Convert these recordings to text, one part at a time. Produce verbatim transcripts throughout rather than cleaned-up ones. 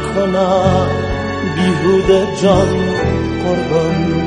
میکنم بیهوده جان قربان.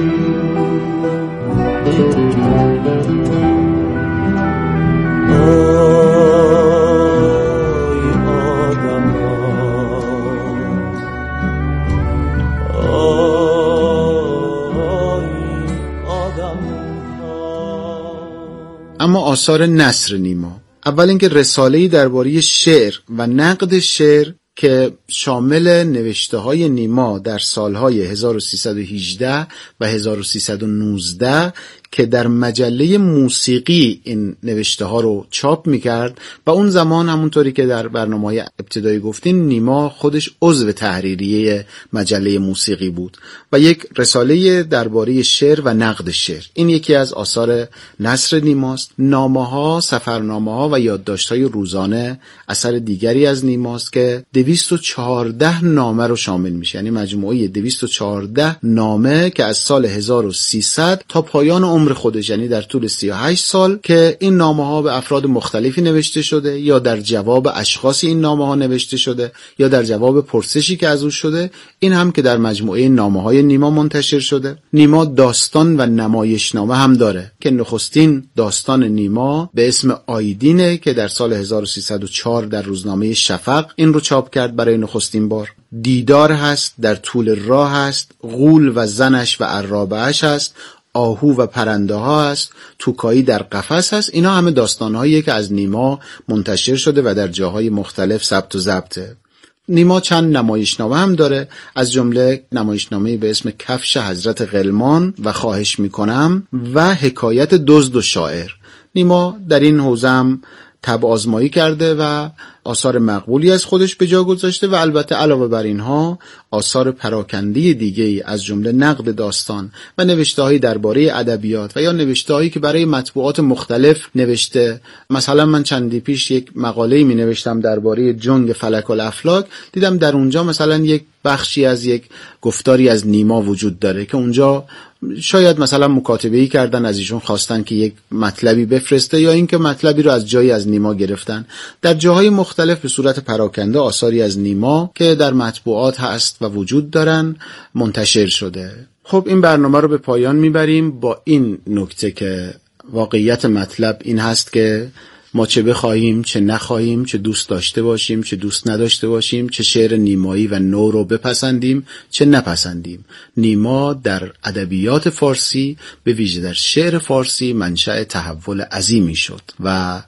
اما آثار نثر نیما، اول اینکه رساله‌ای درباره شعر و نقد شعر که شامل نوشته های نیما در سالهای هزار و سیصد و هجده و هزار و سیصد و نوزده که در مجله موسیقی این نوشته ها رو چاپ میکرد و اون زمان همونطوری که در برنامه‌های ابتدایی گفتیم نیما خودش عضو تحریریه مجله موسیقی بود و یک رساله درباره شعر و نقد شعر. این یکی از آثار نثر نیماست. نامه‌ها، سفرنامه‌ها و یادداشت‌های روزانه اثر دیگری از نیماست که دویست و چهارده نامه رو شامل میشه، یعنی مجموعه دویست و چهارده نامه که از سال هزار و سیصد تا پایان عمر خودش، یعنی در طول سی و هشت سال که این نامه ها به افراد مختلفی نوشته شده، یا در جواب اشخاصی این نامه ها نوشته شده، یا در جواب پرسشی که از او شده. این هم که در مجموعه نامه های نیما منتشر شده. نیما داستان و نمایشنامه هم داره که نخستین داستان نیما به اسم آیدینه که در سال هزار و سیصد و چهار در روزنامه شفق این رو چاپ کرد برای نخستین بار. دیدار هست، در طول راه هست، غول و زنش و عرابه‌اش هست، آهو و پرنده ها هست، توکایی در قفس هست. اینا همه داستان‌هاییه که از نیما منتشر شده و در جاهای مختلف ثبت و ضبطه. نیما چند نمایشنامه هم داره، از جمله نمایشنامه‌ای به اسم کفش حضرت غلمان و خواهش میکنم و حکایت دزد و شاعر. نیما در این حوزه هم طبع آزمایی کرده و آثار مقبولی از خودش به جا گذاشته و البته علاوه بر اینها آثار پراکنده دیگه‌ای از جمله نقد داستان و نوشته‌هایی درباره ادبیات و یا نوشته‌هایی که برای مطبوعات مختلف نوشته. مثلا من چندی پیش یک مقاله‌ای می‌نوشتم درباره جنگ فلک الافلاک، دیدم در اونجا مثلا یک بخشی از یک گفتاری از نیما وجود داره که اونجا شاید مثلا مکاتبه‌ای کردن، از ایشون خواستن که یک مطلبی بفرسته یا اینکه مطلبی رو از جایی از نیما گرفتن. در جاهای مختلف به صورت پراکنده آثاری از نیما که در مطبوعات هست و وجود دارن منتشر شده. خب این برنامه رو به پایان میبریم با این نکته که واقعیت مطلب این هست که ما چه بخواهیم چه نخواهیم، چه دوست داشته باشیم چه دوست نداشته باشیم، چه شعر نیمایی و نو رو بپسندیم چه نپسندیم، نیما در ادبیات فارسی به ویژه در شعر فارسی منشأ تحول عظیمی شد و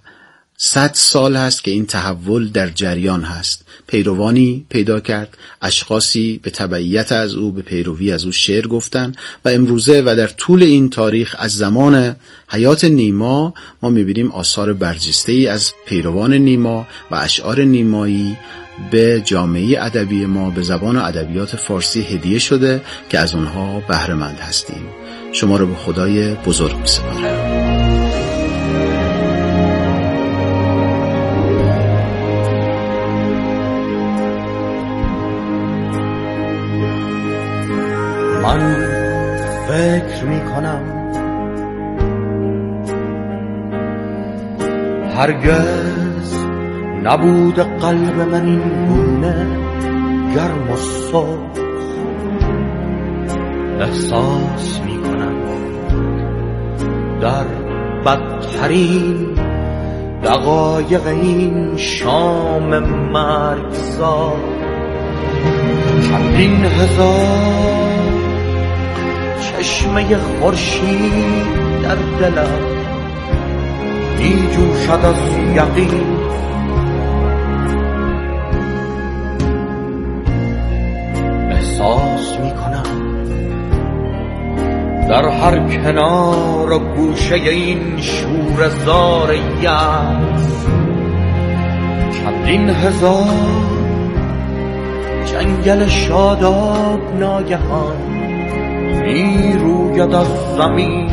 صد سال هست که این تحول در جریان هست. پیروانی پیدا کرد، اشخاصی به تبعیت از او، به پیروی از او شعر گفتن و امروزه و در طول این تاریخ از زمان حیات نیما ما میبینیم آثار برجسته‌ای از پیروان نیما و اشعار نیمایی به جامعه ادبی ما به زبان و ادبیات فارسی هدیه شده که از اونها بهره مند هستیم. شما رو به خدای بزرگ می‌سپارم. من فکر می کنم هرگز نبود قلب من این گونه گرم و سرخ. احساس می کنم در بدترین دقایق این شام مرگزار چندین هزار چشمه خورشید در دلم می جوشد از یقین. احساس می کنم در هر کنار و گوشه این شور زار یأس چندین هزار جنگل شاداب ناگهان می روید از زمین.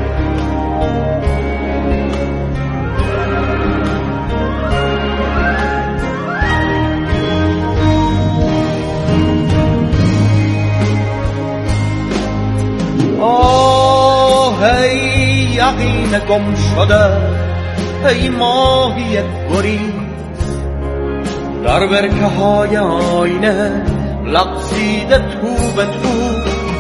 آه ای یقین گم شده، ای ماهی گریز، در برکه های آینه لغزیده تو به تو،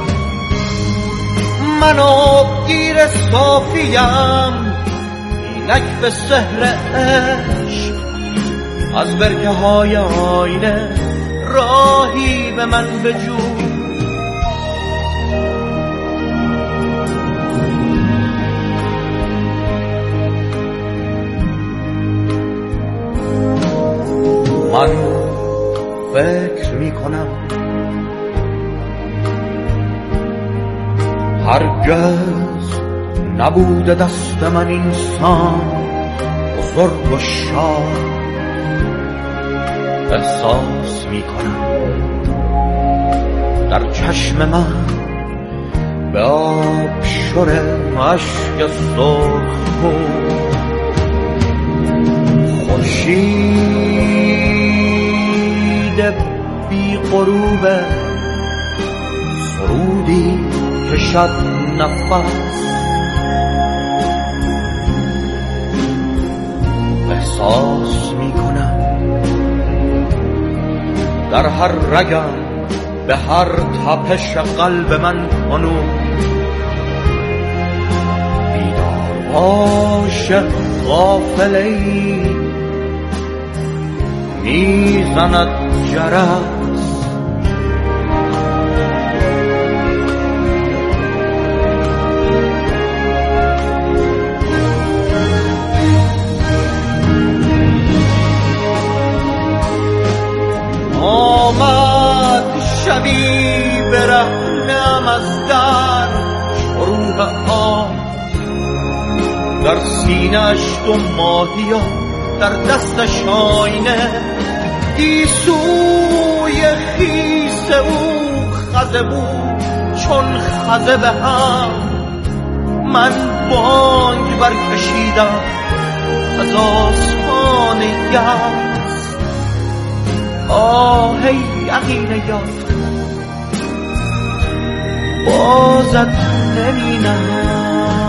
من آبگیر صافیم اینک به سحر عشق، از برکه های آینه راهی به من بجو. من فکر می کنم هرگز نبوده دست من اینسان بزرگ و شاد. احساس می کنم در چشم من به آب شور اشک سرخ خون، خورشید بی غروب سرودی کشد نفس. احساس می کنم در هر رگم به هر تپش قلب من کنون بیدار باش غافله‌ای میزند جرس. آمد شبی برهنم از در چروب آب، در سینه‌اش دو ماهیا در دستش آینه، گیسوی خیس او خزه بود چون خزه به هم. من بانگ برکشیدم از آسمان یأس، آه یقین یافت بازت نبینم.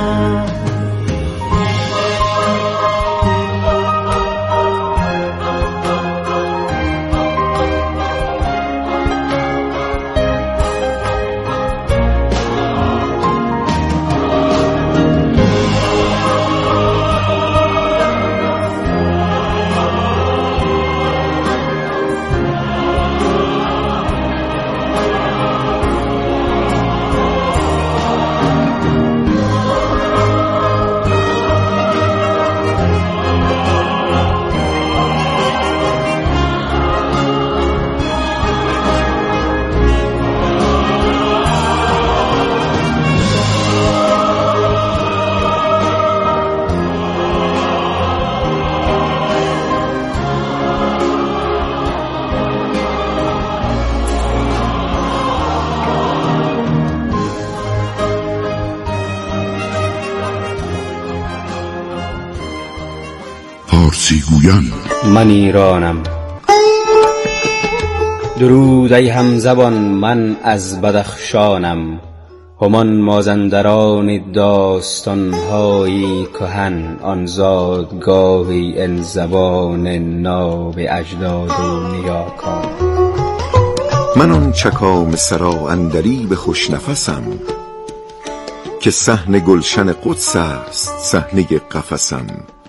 من ایرانم. درود ای همزبان، من از بدخشانم. همان مازندران داستان‌هایی کهن، آن زادگاهی ان زبان ناب اجداد و نیاکان. من آن چکام سرا اندریب خوشنفسم، که صحن گلشن قدس است صحنه قفسم.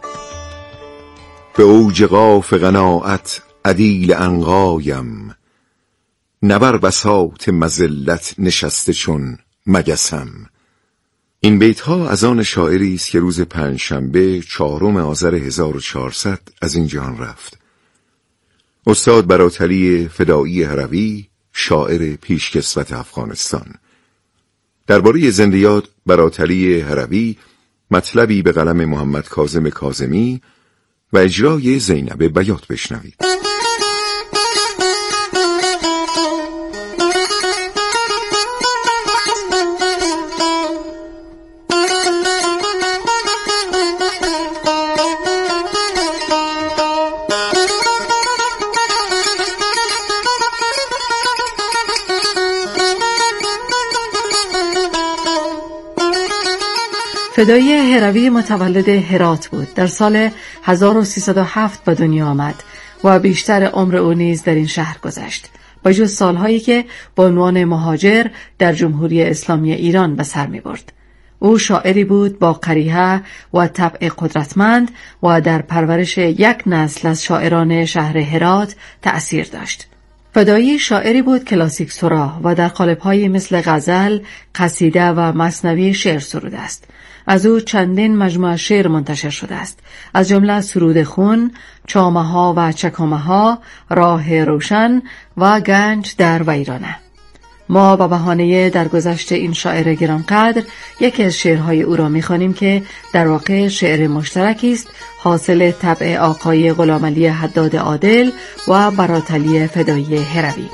به اوج قاف قناعت عدیل عنقایم، نه بر بساط مذلت نشسته چون مگسم. این بیتها از آن شاعری است که روز پنجشنبه چهارم آذر هزار و چهارصد از این جهان رفت. استاد براتلی فدایی هروی، شاعر پیشکسوت افغانستان. درباره زنده یاد براتلی هروی مطلبی به قلم محمد کاظم کاظمی و اجرای زینب بیات بشنوید. فدایی هروی متولد هرات بود. در سال هزار و سیصد و هفت به دنیا آمد. و بیشتر عمر او نیز در این شهر گذشت، با جز سالهایی که به عنوان مهاجر در جمهوری اسلامی ایران به سر می برد. او شاعری بود با قریحه و طبع قدرتمند و در پرورش یک نسل از شاعران شهر هرات تأثیر داشت. فدایی شاعری بود کلاسیک سرا و در قالب‌هایی مثل غزل، قصیده و مثنوی شعر سروده است. از او چندین مجموعه شعر منتشر شده است، از جمله سرود خون، چامه ها و چکامه ها، راه روشن و گنج در ویرانه. ما به بهانه درگذشت این شاعر گرانقدر یکی از شعرهای او را می‌خوانیم که در واقع شعر مشترکی است، حاصل طبع آقای غلامعلی حداد عادل و براتعلی فدایی هروی.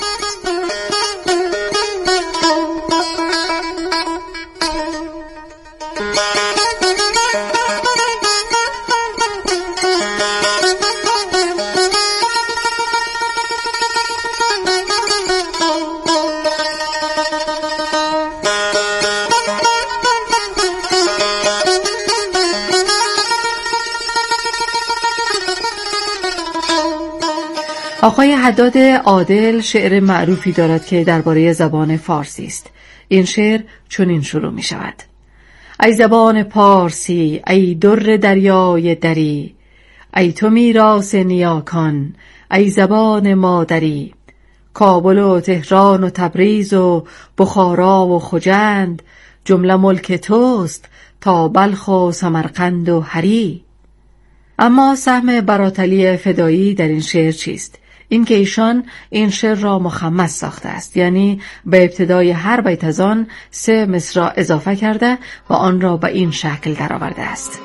آقای حداد عادل شعر معروفی دارد که درباره زبان فارسی است. این شعر چنین شروع می شود: ای زبان پارسی، ای در دریای دری، ای تو میراث نیاکان، ای زبان مادری. کابل و تهران و تبریز و بخارا و خجند، جمله ملک توست تا بلخ و سمرقند و هری. اما سهم براتعلی فدایی در این شعر چیست؟ این که ایشان این شعر را مخمس ساخته است، یعنی به ابتدای هر بیت از آن سه مصرع اضافه کرده و آن را به این شکل درآورده است: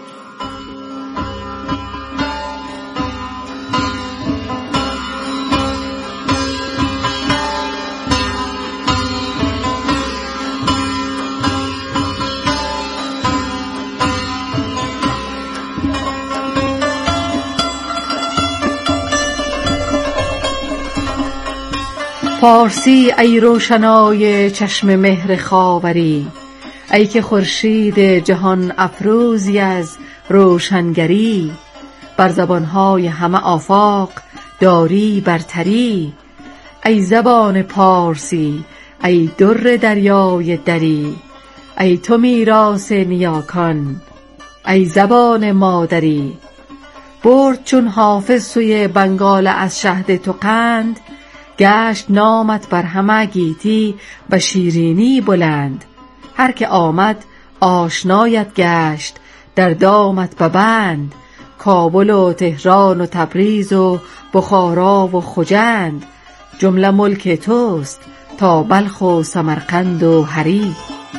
پارسی ای روشنای چشم مهر خاوری، ای که خورشید جهان افروزی از روشنگری. بر زبانهای همه آفاق داری برتری، ای زبان پارسی، ای در دریای دری، ای تو میراث نیاکان، ای زبان مادری. برد چون حافظ سوی بنگال از شهد تو قند، گشت نامت بر همه گیتی به شیرینی بلند. هر که آمد آشنایت گشت در دامت ببند، کابل و تهران و تبریز و بخارا و خجند، جمله ملک توست تا بلخ و سمرقند و هری.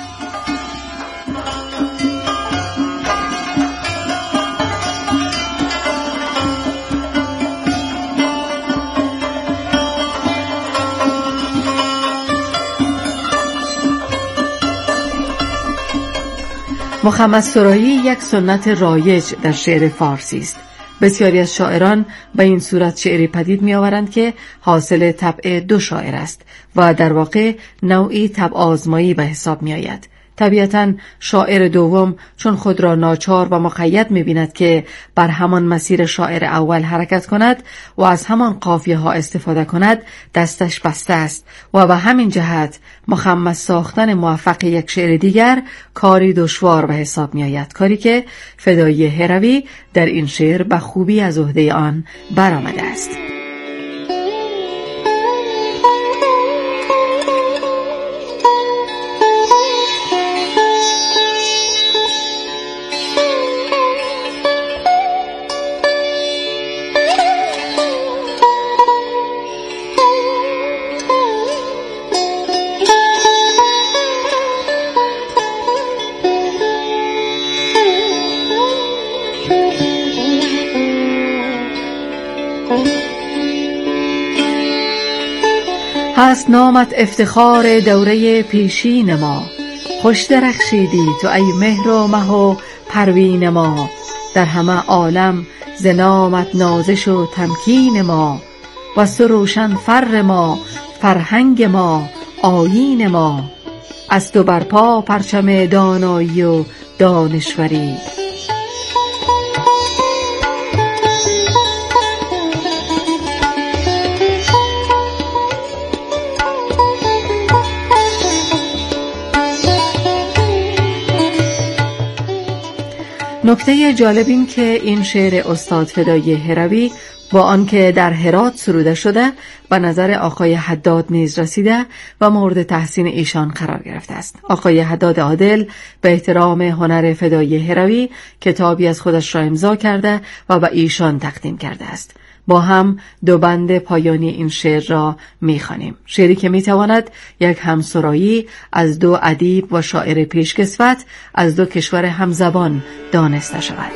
مخمس سرایی یک سنت رایج در شعر فارسی است. بسیاری از شاعران به این صورت شعری پدید می آورند که حاصل طبع دو شاعر است و در واقع نوعی طبع آزمایی به حساب می آید. طبیعتاً شاعر دوم چون خود را ناچار و مقید می بیند که بر همان مسیر شاعر اول حرکت کند و از همان قافیه ها استفاده کند، دستش بسته است و به همین جهت مخمس ساختن موفق یک شعر دیگر کاری دشوار به حساب می آید، کاری که فدایی هروی در این شعر به خوبی از عهده آن برآمده است. هست نامت افتخار دوره پیشین ما، خوش درخشیدی تو ای مهر و مه و پروین ما. در همه عالم ز نامت نازش و تمکین ما، و تو روشن فر ما، فرهنگ ما، آیین ما. از تو برپا پرچم دانایی و دانشوری. نکته جالب این که این شعر استاد فدایی هروی با آنکه در هرات سروده شده به نظر آقای حداد نیز رسیده و مورد تحسین ایشان قرار گرفته است. آقای حداد عادل به احترام هنر فدایی هروی کتابی از خودش را امضا کرده و به ایشان تقدیم کرده است. با هم دو بند پایانی این شعر را می‌خوانیم. شعری که می‌تواند یک همسرایی از دو ادیب و شاعر پیشکسوت از دو کشور همزبان دانسته شود.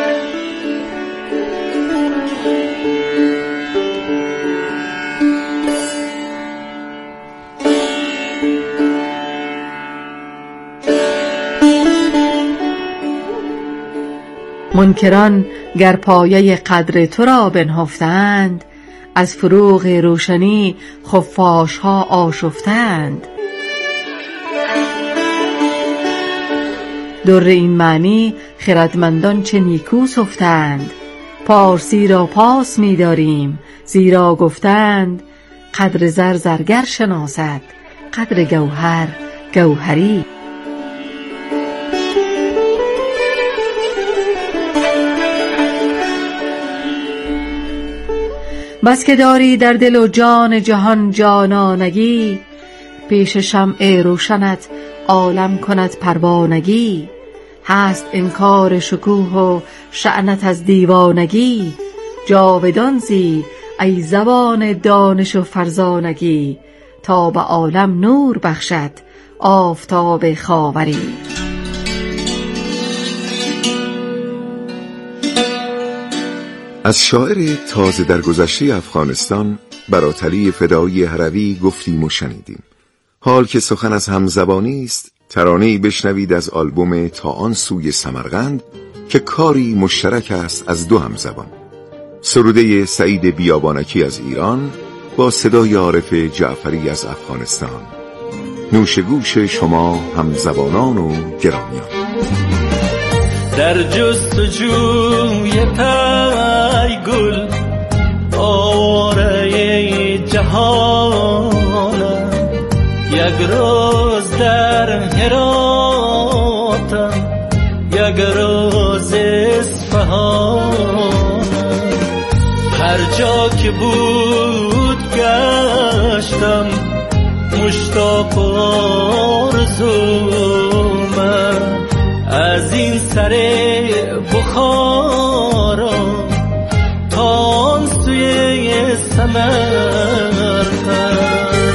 منکران گر پایه قدر تو را بنهفتند، از فروغ روشنی خفاش ها آشفتند. در این معنی خردمندان چه نیکو سفتند، پارسی را پاس می داریم زیرا گفتند، قدر زر زرگر شناسد قدر گوهر گوهری. بس که داری در دل و جان جهان جانانگی، پیش شمع روشنت عالم کند پروانگی. هست انکار شکوه و شأنت از دیوانگی، جاودان زی ای زبان دانش و فرزانگی. تا به عالم نور بخشد آفتاب خاوری. از شاعر تازه در گذشته افغانستان براتلی فدایی هروی گفتیم و شنیدیم. حال که سخن از همزبانی است، ترانه‌ای بشنوید از آلبوم تا آن سوی سمرقند که کاری مشترک است از دو همزبان. سروده سعید بیابانکی از ایران با صدای عارف جعفری از افغانستان. نوش گوش شما همزبانان و گرامیان. در جستجوی پی گل آواره جهانم، یک روز در هراتم یک روز اصفهانم. هر جا که بود گشتم مشتاق و آرزومم، از این سر بخارا تا آن سوی سمرقند.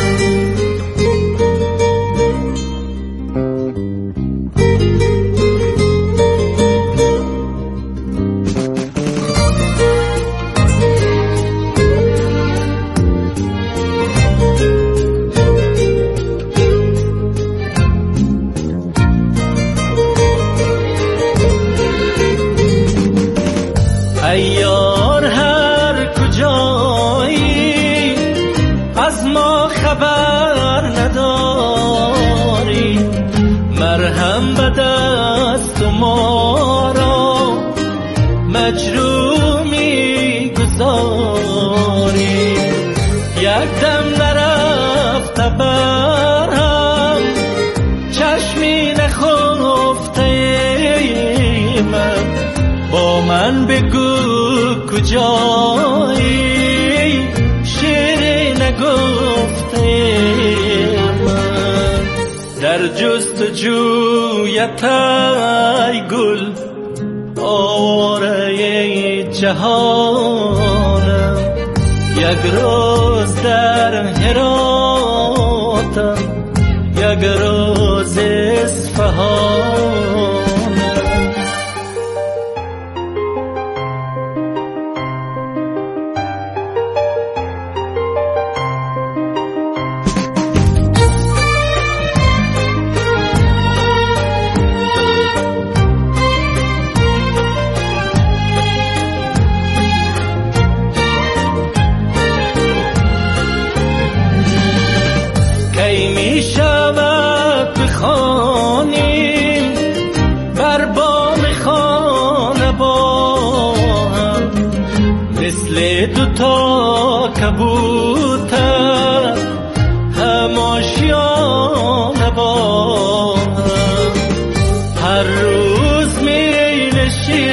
یار هر کجایی از ما خبر نداری، مرهم به دست ما را مجروح می‌گذاری. یک دم نرفته برهم چشمی نخفته من، با من بگو کجایی شعر نگفته من. در جستجوی پی گل آواره جهانم، یک روز در هراتم یک روز اصفهانم. دوتا کبوتر هم آشیانه با هم، هر روز می نشینیم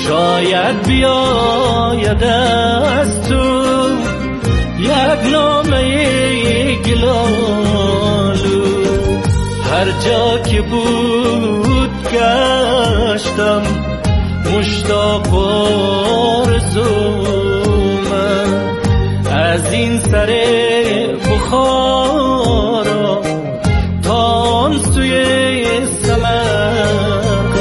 شاید بیاید از تو یک نامه گلالو. هر جا که بود گشتم مشتاق آرزومم، از این سر بخارا تا آن سوی سمرقند.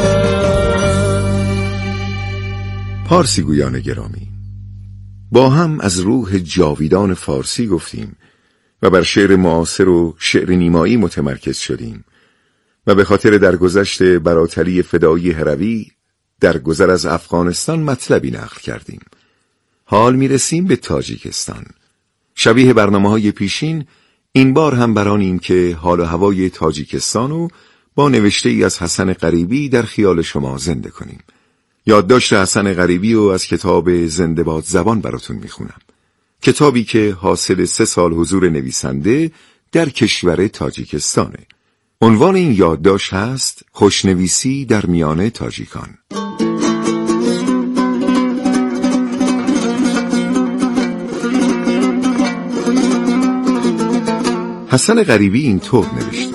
پارسی گویان گرامی، با هم از روح جاویدان فارسی گفتیم و بر شعر معاصر و شعر نیمایی متمرکز شدیم و به خاطر درگذشت براتری فدایی هروی در گذر از افغانستان مطلبی نقل کردیم. حال میرسیم به تاجیکستان. شبیه برنامه‌های پیشین این بار هم برانیم که حال و هوای تاجیکستان رو با نوشته ای از حسن غریبی در خیال شما زنده کنیم. یادداشت حسن غریبی رو از کتاب زنده باد زبان براتون میخونم. کتابی که حاصل سه سال حضور نویسنده در کشور تاجیکستانه. عنوان این یادداشت هست خوشنویسی در میان تاجیکان. حسن غریبی این طور نوشته: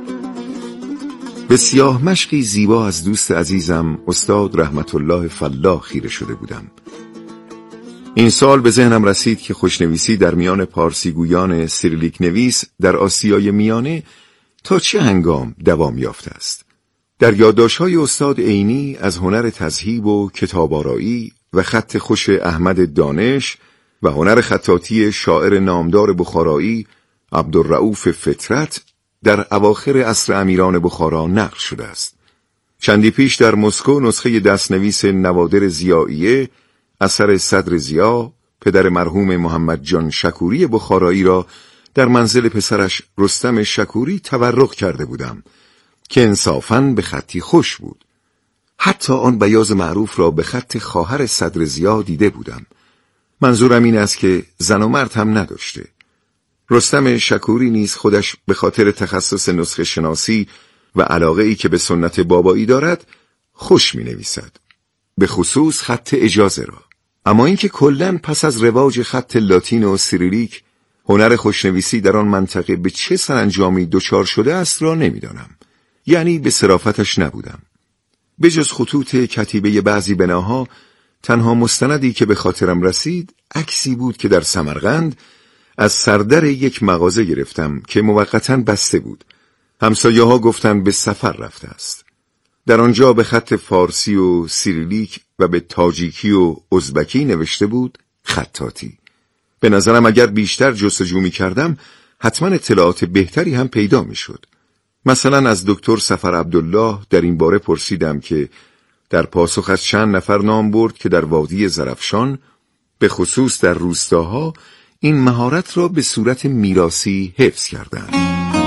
به سیاه مشقی زیبا از دوست عزیزم استاد رحمت الله فلاح خیره شده بودم. این سال به ذهنم رسید که خوشنویسی در میان پارسی گویان سیریلیک نویس در آسیای میانه تا چه هنگام دوام یافته است. در یادداشت‌های استاد عینی از هنر تذهیب و کتاب‌آرایی و خط خوش احمد دانش و هنر خطاطی شاعر نامدار بخارایی عبدالرؤوف فطرت در اواخر عصر امیران بخارا نقل شده است. چندی پیش در مسکو نسخه دستنویس نوادر ضیائیه اثر صدر ضیا پدر مرحوم محمد جان شکوری بخارایی را در منزل پسرش رستم شکوری تورق کرده بودم که انصافاً به خطی خوش بود. حتی آن بیاض معروف را به خط خواهر صدر ضیا دیده بودم. منظورم این است که زن و مرد هم نداشته. رستم شکوری نیز خودش به خاطر تخصص نسخه شناسی و علاقه ای که به سنت بابایی دارد خوش می نویسد، به خصوص خط اجازه را. اما اینکه کلاً پس از رواج خط لاتین و سیریلیک هنر خوشنویسی در آن منطقه به چه سرانجامی دچار شده است را نمیدانم. یعنی به صرافتش نبودم. به جز خطوط کتیبه بعضی بناها، تنها مستندی که به خاطرم رسید عکسی بود که در سمرقند از سردر یک مغازه گرفتم که موقتاً بسته بود. همسایه ها گفتند به سفر رفته است. در آنجا به خط فارسی و سیریلیک و به تاجیکی و ازبکی نوشته بود خطاطی. به نظرم اگر بیشتر جستجو می کردم حتما اطلاعات بهتری هم پیدا می شد. مثلا از دکتر سفر عبدالله در این باره پرسیدم که در پاسخ از چند نفر نام برد که در وادی زرفشان به خصوص در روستاها این مهارت را به صورت میراثی حفظ کردند.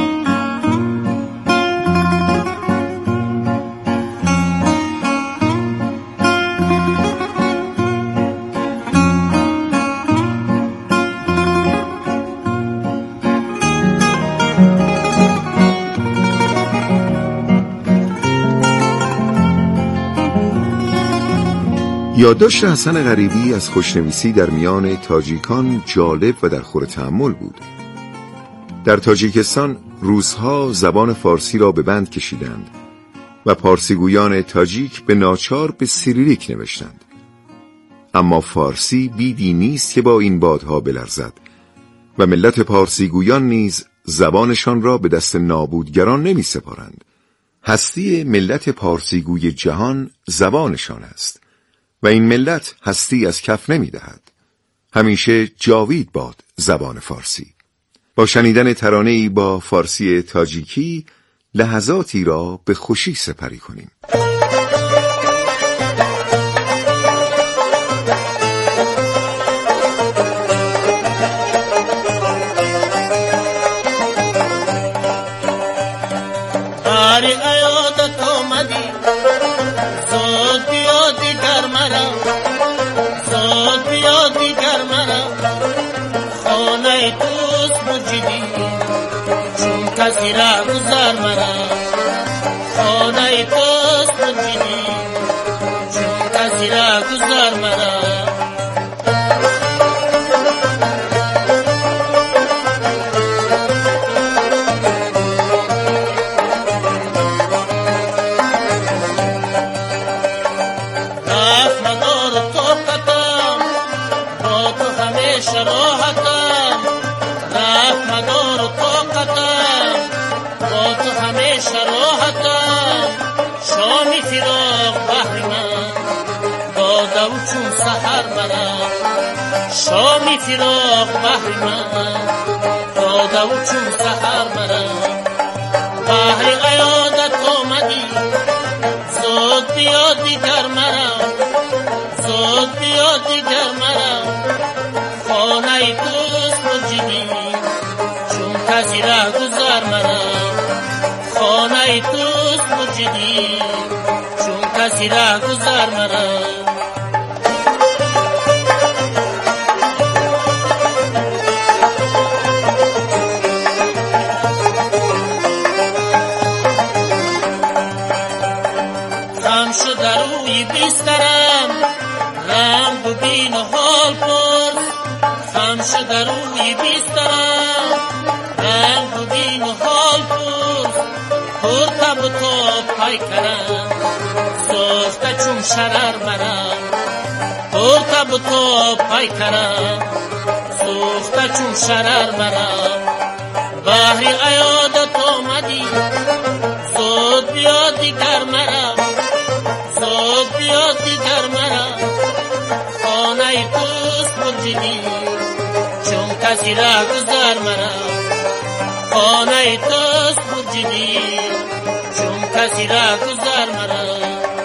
یادداشت حسن غریبی از خوشنویسی در میان تاجیکان جالب و در خور تأمل بود. در تاجیکستان روس‌ها زبان فارسی را به بند کشیدند و پارسیگویان تاجیک به ناچار به سیریلیک نوشتند. اما فارسی بیدی نیست که با این بادها بلرزد و ملت پارسیگویان نیز زبانشان را به دست نابودگران نمی سپارند. هستی ملت پارسیگوی جهان زبانشان است و این ملت هستی از کف نمی دهد. همیشه جاوید باد زبان فارسی. با شنیدن ترانه‌ای با فارسی تاجیکی لحظاتی را به خوشی سپری کنیم. آری ایادت آمدی زود بیا دیگر مرا، زود بیا دیگر مرا، خانه دوست مجیدی چون کسی را گذر مرا، خانه دوست مجیدی چون کسی را گذر مرا. شراحتم رفت مدار و طاقتم با تو همه شراحتم شامی فراق بحر من داده و چون سحر مرا. شامی فراق بحر من داده و چون سحر مرا. بحر قیادت آمدی زود بیا دیگر مرا. زود بیا دیگر مرا. خانه دوست مجدی چون کسی ره گذر مرا. خانه دوست مجدی چون کسی ره گذر مرا. خم شده روی بیسترم رنگ و بین و حال پر. خم شده روی بیسترم رنگ و بین و حال پر. پر تب و تاب پای کرم سوخته چون شرر مرا. پر تب و تاب پای کرم سوخته چون شرر مرا. بحر عیادت آمدی زود بیا دیگر مرا. زود بیا دیگر مرا. خانه دوست مجدی چون کسی را گذر مرا. خانه دوست مجدی چون کسی را گذر مرا.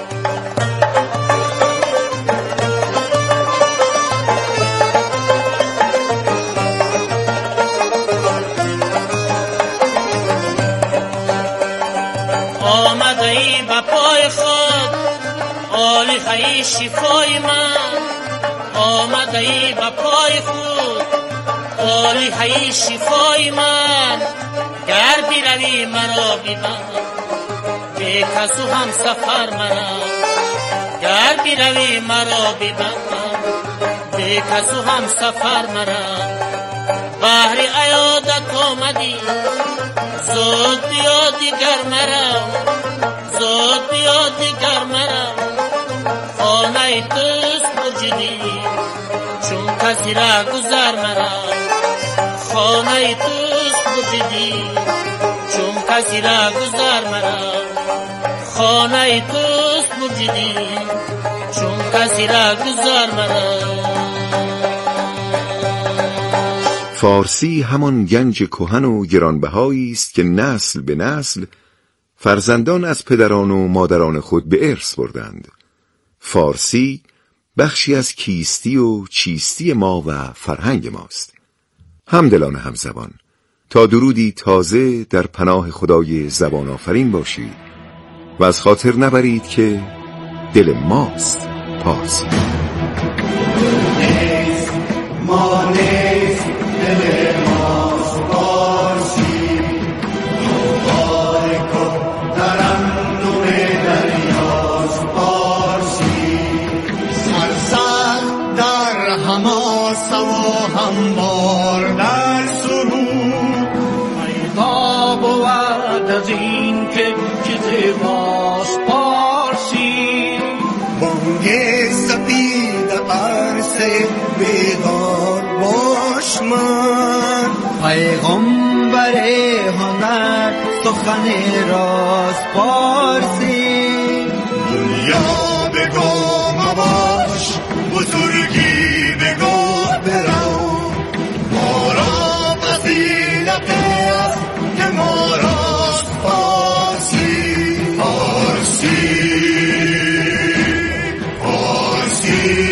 آمده ای به پای خود عالی خیلی شفای من. آمده ای به پای خود عالی خیلی شفای من. گر بروی مرا ببند به کسو هم سفر مرا. گر بروی مرا ببند به کسو هم سفر مرا. بحر عیادت آمدی زود بیا دیگر مرا. زود بیا دیگر مرا. خانه دوست مجدی چون کسی را گذر مرا. خانه دوست مجدی چون کسی را گذر مرا. خانه دوست مجدی چون کسی را گذر مرا. فارسی همان گنج کهن و گرانبهایی است که نسل به نسل فرزندان از پدران و مادران خود به ارث بردند. فارسی بخشی از کیستی و چیستی ما و فرهنگ ماست. همدلان همزبان، تا درودی تازه در پناه خدای زبان آفرین باشید و از خاطر نبرید که دل ماست پارسی. ما نیست دل ماست پارسی. دوباره کن ترنم دریاست پارسی. سرسخت در حماسه و هموار در سرود. پیدا بود از این که چیز ماست پارسی. بانگ سپید عرصه بیدار باش من. پیغمبر هنر سخن راست پارسی. دنیا بگو مباش بزرگی بگو برو. ما را فضیلت است که ما راست پارسی. پارسی پارسی